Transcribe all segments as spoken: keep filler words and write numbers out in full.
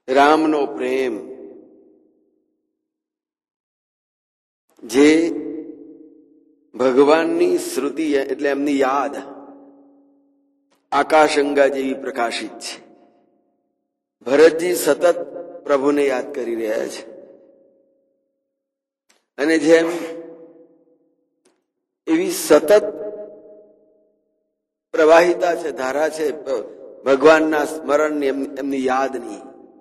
રામનો પ્રેમ જે ભગવાનની શ્રુતિ એટલે એમની યાદ આકાશગંગા જેવી પ્રકાશિત છે. ભરતજી સતત પ્રભુને યાદ કરી રહ્યા છે અને જેમ એવી સતત પ્રવાહિતા છે, ધારા છે ભગવાનના સ્મરણની, એમની યાદની,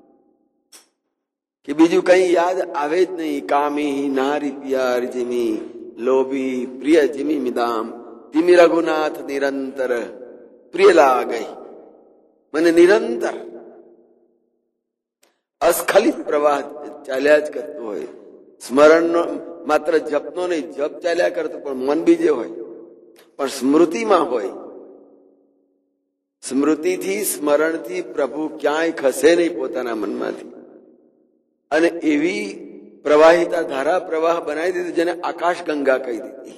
કે બીજું કઈ યાદ આવે જ નહીં. કામી નારી પિયાર જીમી લોભી પ્રિય જીમી મિદામ તિમી રઘુનાથ નિરંતર પ્રિય લાગઈ. મને નિરંતર અસ્ખલિત પ્રવાહ ચાલ્યા જ કરતો હોય. સ્મરણનો માત્ર જપનો નહીં, જપ ચાલ્યા કરતો પણ મન બીજે હોય, પણ સ્મૃતિમાં હોય. સ્મૃતિથી સ્મરણથી પ્રભુ ક્યાંય ખસે નહીં પોતાના મનમાંથી. અને એવી પ્રવાહિતા ધારા પ્રવાહ બનાવી દીધી જેને આકાશ ગંગા કહી દીધી.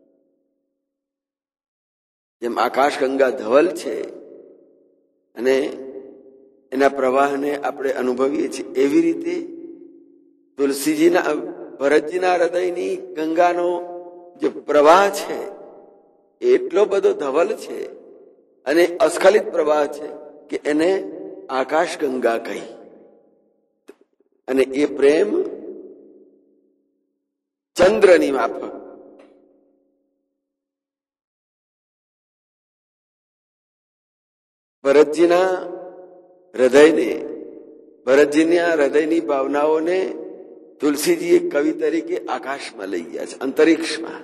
જેમ આકાશ ગંગા ધવલ છે અને એના પ્રવાહને આપણે અનુભવીએ છીએ, એવી રીતે તુલસીજીના ભરતજીના હૃદયની ગંગાનો જે પ્રવાહ છે એટલો બધો ધવલ છે અને અસ્ખલિત પ્રવાહ છે કે એને આકાશ ગંગા કહી. અને એ પ્રેમ ચંદ્રની માફક ભરતજીના હૃદયને, ભરતજીના હૃદયની ભાવનાઓને તુલસીજીએ કવિ તરીકે આકાશમાં લઈ ગયા છે, અંતરિક્ષમાં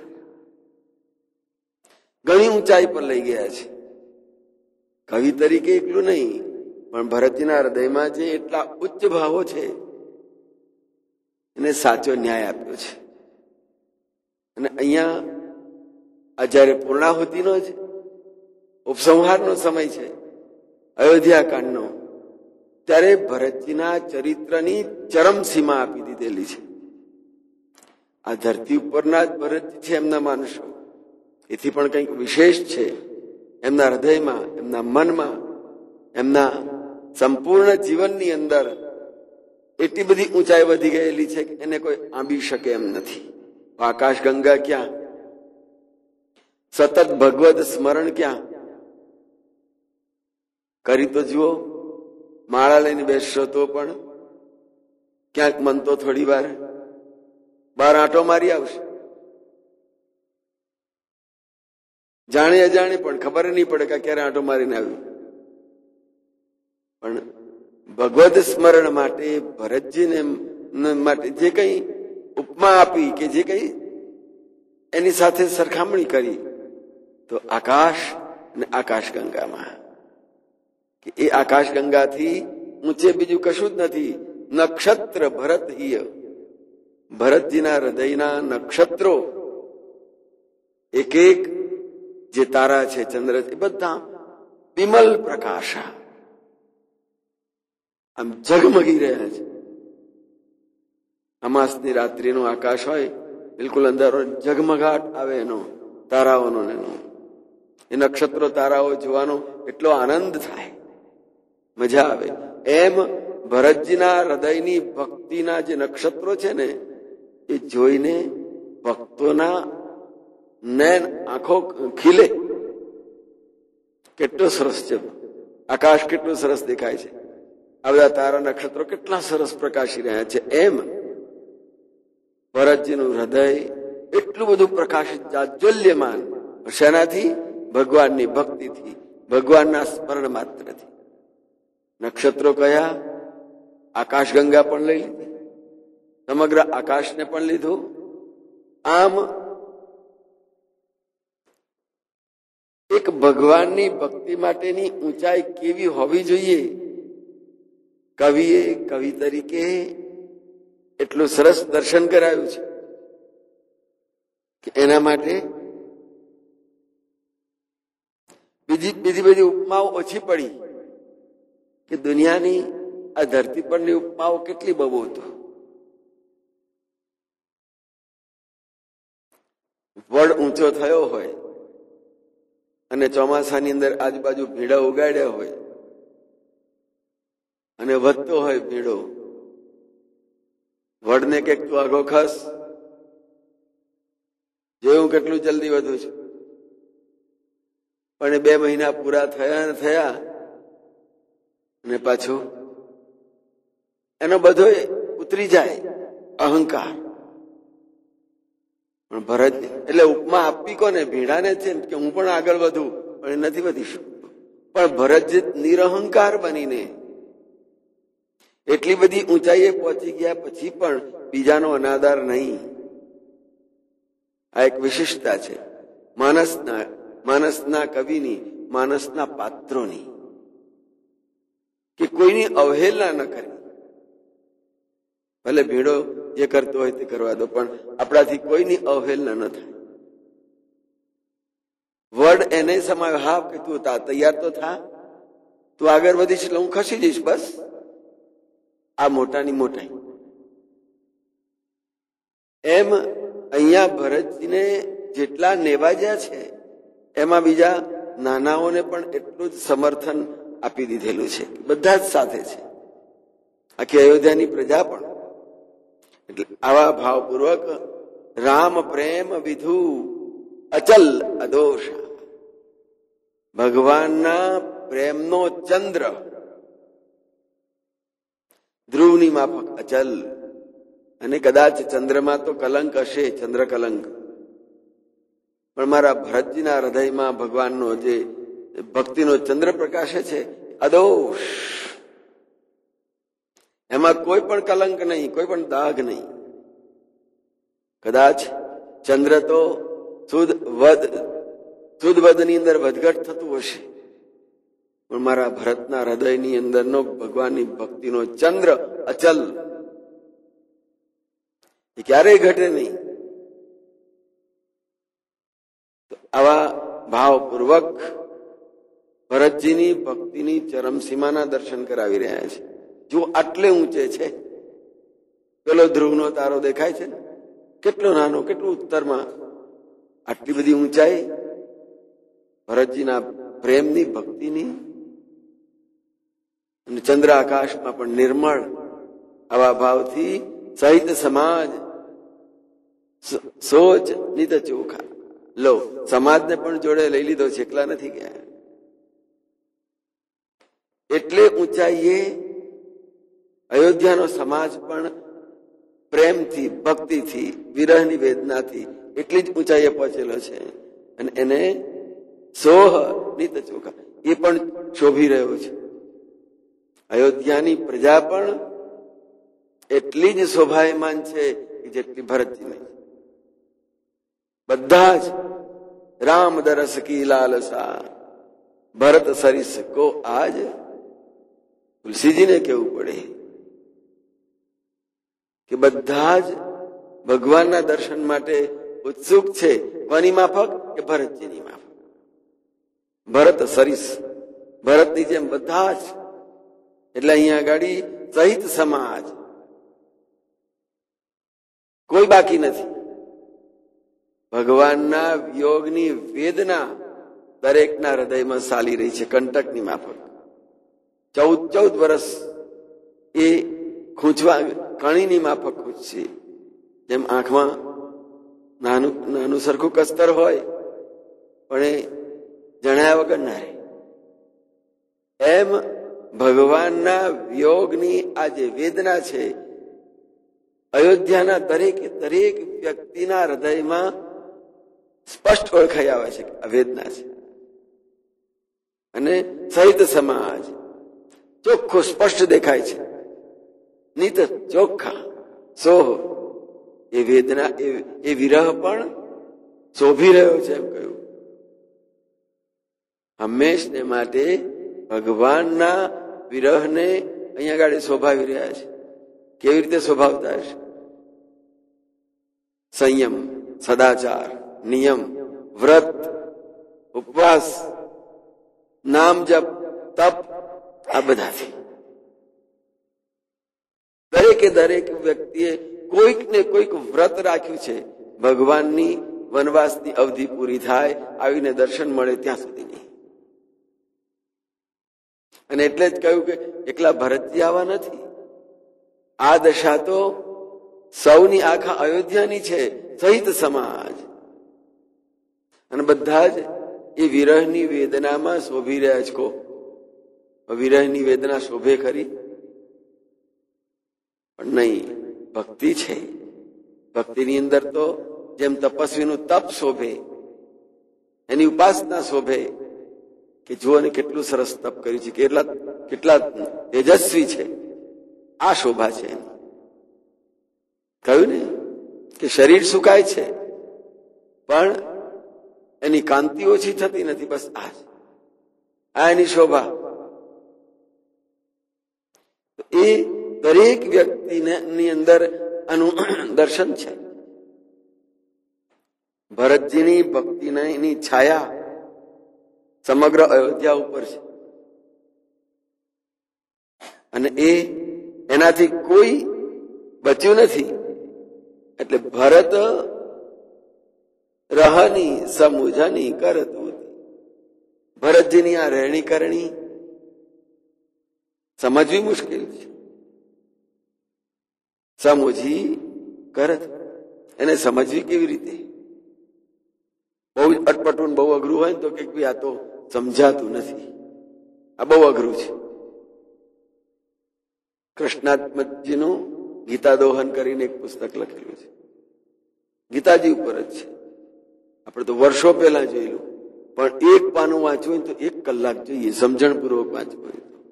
ઘણી ઊંચાઈ પર લઈ ગયા છે. કવિ તરીકે એટલું નહીં, પણ ભરતજીના હૃદયમાં જે એટલા ઉચ્ચ ભાવો છે એને સાચો ન્યાય આપ્યો છે. અને અહીંયા આ જયારે પૂર્ણાહુતિનો જ ઉપસંહારનો સમય છે, અયોધ્યા કાંડનો, ત્યારે ભરતજીના ચરિત્રની ચરમ સીમા આપી દીધેલી છે. આ ધરતી ઉપરના જ ભરતજી છે એમના માણસો, એથી પણ કંઈક વિશેષ છે એમના હૃદયમાં, એમના મનમાં, એમના સંપૂર્ણ જીવનની અંદર એટલી બધી ઊંચાઈ વધી ગયેલી છે કે એને કોઈ આંબી શકે એમ નથી. આકાશ ગંગા ક્યાં, સતત ભગવદ સ્મરણ ક્યાં. કરી તો જુઓ, માળા લઈને બેસશો તો પણ ક્યાંક મન તો થોડી વાર બાર આંટો મારી આવશે. જાણે અજાણે પણ ખબર નહીં પડે કે ક્યારે આંટો મારીને આવ્યું. પણ ભગવદ સ્મરણ માટે ભરતજીને માટે જે કઈ ઉપમા આપી કે જે કઈ એની સાથે સરખામણી કરી, તો આકાશ અને આકાશ ગંગામાં, કે એ આકાશ ગંગાથી ઊંચે બીજું કશું જ નથી. નક્ષત્ર ભરત હિય, ભરતજીના હૃદયના નક્ષત્રો, એક એક જે તારા છે, ચંદ્ર છે, બધા વિમલ પ્રકાશા આમ ઝગમગી રહ્યા છે. અમાસની રાત્રિનો આકાશ હોય, બિલકુલ અંધારો, ઝગમગાટ આવે એનો, તારાઓનો એનો. એ નક્ષત્રો તારાઓ જોવાનો એટલો આનંદ થાય, મજા આવે. એમ ભરતજીના હૃદયની ભક્તિના જે નક્ષત્રો છે ને, એ જોઈને ભક્તોના નયન, આંખો ખીલે. કેટલો સરસ છે આકાશ, કેટલું સરસ દેખાય છે. આ બધા તારા નક્ષત્રો કેટલા સરસ પ્રકાશી રહ્યા છે. એમ ભરતજીનું હૃદય એટલું બધું પ્રકાશિત, જાજ્વલ્યમાન. શેનાથી? ભગવાનની ભક્તિથી, ભગવાનના સ્મરણ માત્રથી. નક્ષત્રો કયા? આકાશ ગંગા પણ લઈ લીધી, સમગ્ર આકાશને પણ લીધું. આમ એક ભગવાનની ભક્તિ માટેની ઊંચાઈ કેવી હોવી જોઈએ, કવિએ કવિ તરીકે એટલું સરસ દર્શન કરાયું છે કે એના માટે બીજી બીજી બધી ઉપમાઓ ઓછી પડી, કે દુનિયાની આ ધરતી પરની ઉપમાઓ કેટલી બહુ હતું. વડ ઊંચો થયો હોય અને ચોમાસાની અંદર આજુબાજુ ભીડા ઉગાડ્યા હોય, અને વધતો હોય ભીડો. વડને કે તું આગો ખસ, જોયું કેટલું જલ્દી વધુ છે. પણ બે મહિના પૂરા થયા ને થયા અને પાછું એનો બધો ઉતરી જાય અહંકાર. પણ ભરત એટલે ઉપમા આપવી કોને? ભીડાને છે કે હું પણ આગળ વધું, પણ એ નથી વધી શકતો. પણ ભરતજી નિરહંકાર બનીને એટલી બધી ઊંચાઈએ પહોંચી ગયા પછી પણ બીજાનો અનાદર નહીં. આ એક વિશિષ્ટતા છે માનસના માનસના કવિની, માનસના પાત્રોની, કે કોઈની અવહેલના ન કરી. ભલે ભીડો જે કરતો હોય તે કરવા દો, પણ આપણાથી કોઈની અવહેલના ન થાય. વડ એને સમાયો, હા કે તું તૈયાર તો થા, તું આગળ વધીશ એટલે હું ખસી જઈશ, બસ. આ મોટાની મોટાઈ. એમ અહીંયા ભરતજીને જેટલા નેવાજ્યા છે એમાં બીજા નાનાઓને પણ એટલું જ સમર્થન આપી દીધેલું છે. બધા જ સાથે છે, આખી અયોધ્યાની પ્રજા પણ. એટલે આવા ભાવપૂર્વક રામ પ્રેમ વિધુ અચલ અદોષ, ભગવાનના પ્રેમનો ચંદ્ર ધ્રુવની માફક અચલ. અને કદાચ ચંદ્રમાં તો કલંક હશે, ચંદ્ર કલંક, પણ મારા ભરતજીના હૃદયમાં ભગવાનનો જે ભક્તિનો ચંદ્ર પ્રકાશે છે અદોષ. એમાં કોઈ પણ કલંક નહીં, કોઈ પણ દાગ નહીં. કદાચ ચંદ્ર તો સુદ વદ સુદ વદની અંદર વધઘટ થતું હશે, પણ મારા ભરતના હૃદયની અંદરનો ભગવાનની ભક્તિનો ચંદ્ર અચલ, એ ક્યારેય ઘટે નહીં. આવા ભાવપૂર્વક ભરતજીની ભક્તિની ચરમસીમાના દર્શન કરાવી રહ્યા છે. જો આટલે ઊંચે છે, પેલો ધ્રુવનો તારો દેખાય છે, કેટલો નાનો, કેટલું ઉત્તરમાં, આટલી બધી ઊંચાઈ ભરતજીના પ્રેમની, ભક્તિની. અને ચંદ્ર આકાશમાં પણ નિર્મળ આવા ભાવથી સહિત સમાજ સોચ નિત ચોખા. લો, સમાજને પણ જોડે લઈ લીધો છે, એકલા નથી ગયા. એટલે ઊંચાઈએ અયોધ્યાનો સમાજ પણ પ્રેમથી, ભક્તિથી, વિરહની વેદનાથી એટલી જ ઊંચાઈએ પહોંચેલો છે. અને એને સોહ નિત ચોખા એ પણ શોભી રહ્યો છે. અયોધ્યાની પ્રજા પણ એટલી જ શોભાયમાન છે જેટલી ભરતજીને. બધા જ રામ દરસ કી લાલસા, ભરત સરિસ કો આજ. તુલસીજીને કેવું પડે કે બધા જ ભગવાનના દર્શન માટે ઉત્સુક છે. કોની માફક? કે ભરતજીની માફક. ભરત સરિસ, ભરતની જેમ બધા જ. એટલે અહીંયા ગાડી સહિત સમાજ, કોઈ બાકી નથી. ભગવાનના વિયોગની વેદના દરેકના હૃદયમાં ચાલી રહી છે કંટકની માફક. ચૌદ ચૌદ વર્ષ એ ખૂંચવા કણીની માફક ખૂંચશે. જેમ આંખમાં નાનું નાનું સરખું કસ્તર હોય પણ એ જણાયા વગર ના રહે, એમ ભગવાનના વિયોગની આ જે વેદના છે અયોધ્યાના દરેકે દરેક વ્યક્તિના હૃદયમાં સ્પષ્ટ ઓળખાઈ આવે છે કે આ વેદના છે. અને સહિત સમાજ ચોખ્ખો સ્પષ્ટ દેખાય છે. નિત ચોખ્ખા સોહ, એ વેદના, એ વિરહ પણ શોભી રહ્યો છે. એમ કહ્યું હંમેશને માટે ભગવાનના વિરહને અહીંયા ગાડી શોભાવી રહ્યા છે. કેવી રીતે શોભાવતા હશે? સંયમ, સદાચાર, નિયમ, વ્રત, ઉપવાસ, નામ જપ, તપ, આ બધાથી દરેકે દરેક વ્યક્તિએ કોઈક ને કોઈક વ્રત રાખ્યું છે ભગવાનની વનવાસની અવધિ પૂરી થાય, આવીને દર્શન મળે ત્યાં સુધી નહીં. અને એટલે જ કહ્યું કે એકલા ભરતજી આવા નથી, આ દશા તો સૌની આખા અયોધ્યાની છે, સહિત સમાજ. અને બધા જ એ વિરહની વેદનામાં શોભી રહ્યા છે. કો વિરહની વેદના શોભે ખરી? પણ નહીં, ભક્તિ છે. ભક્તિની અંદર તો જેમ તપસ્વીનું તપ શોભે, એની ઉપાસના શોભે કે જુઓ ને કેટલું સરસ તપ કર્યું છે, કેટલા કેટલા તેજસ્વી છે, આ શોભા છે. કહ્યું ને કે શરીર સુકાય છે પણ એની કાંતિ ઓછી થતી નથી, બસ આ આ એની શોભા. એ દરેક વ્યક્તિને ની અંદર આનું દર્શન છે. ભરતજીની ભક્તિની છાયા સમગ્ર અયોધ્યા ઉપર છે અને એ એનાથી કોઈ બચ્યું નથી. એટલે ભરત રહની સમુજની કરતું, ભરતજીની આ રહેણી કરણી સમજવી મુશ્કેલ છે. સમુજી કરત, એને સમજવી કેવી રીતે? બહુ અટપટું બહુ અઘરું હોય તો કે આ તો સમજાતું નથી, આ બહુ અઘરું છે. કૃષ્ણાત્મજીનું ગીતા દોહન કરીને એક પુસ્તક લખેલું છે, ગીતાજી ઉપર જ છે. આપણે તો વર્ષો પહેલા જોયેલું, પણ એક પાનું વાંચવું તો એક કલાક જોઈએ, સમજણપૂર્વક વાંચવું હોય તો.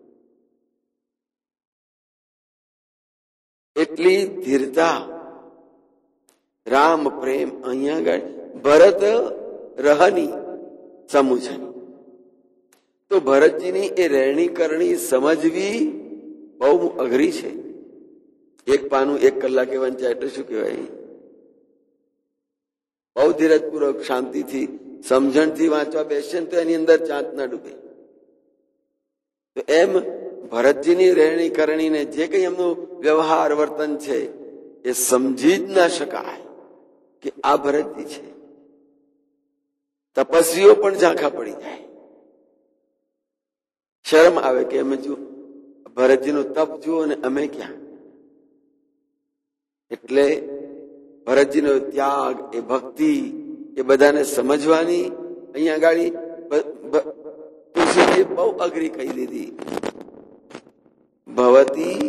એટલી ધીરતા, રામ પ્રેમ અહીંયા આગળ ભરત રહની સમુજની. તો ભરતજીની એ રહેણી કરણી સમજવી બહુ અઘરી છે. એક પાનું એક કલાકે વંચાય એટલે શું કહેવાય? બહુ ધીરજપૂર્વક શાંતિથી સમજણથી વાંચવા બેસે તો એની અંદર ચાંદ ના ડૂબે. તો એમ ભરતજીની રહેણી કરણીને જે કઈ એમનું વ્યવહાર વર્તન છે એ સમજી જ ના શકાય કે આ ભરતજી છે. તપસ્વીઓ પણ ઝાંખા પડી જાય, શરમ આવે કે અમે જો ભરતજીનું તપ જુઓ ને અમે ક્યાં. એટલે ભરતજીનો ત્યાગ, એ ભક્તિ, એ બધાને સમજવાની અહીંયા ગાડી તુલસીજીએ બહુ અઘરી કહી દીધી. ભવતી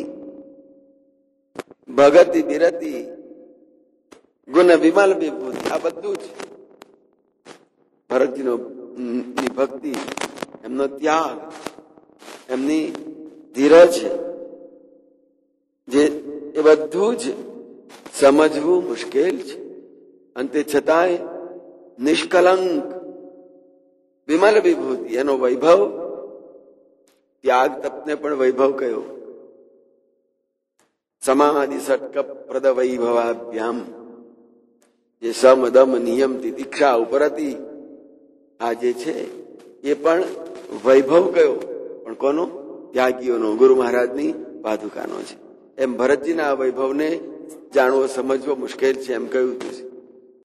ભગતિ બિરતી ગુણ વિમલ વિભૂતિ, આ બધું જ ભરતજીનો ભક્તિ, એમનો ત્યાગ, એમની ધીરજ, જે એ બધું જ સમજવું મુશ્કેલ છે. અંતે છતાંય નિષ્કલંક વિમલ વિભૂતિ, એનો વૈભવ, ત્યાગ તપને પણ વૈભવ કયો. સમાધિ સટક પ્રદ વૈભવાભ્યામ જે સમ દમ નિયમ તિતિક્ષા ઉપરતી, આ જે છે એ પણ વૈભવ કયો, પણ કોનો? ત્યાગીઓનો, ગુરુ મહારાજની પાદુકાનો છે. એમ ભરતજીના આ વૈભવને જાણવો સમજવો મુશ્કેલ છે એમ કહ્યું છે.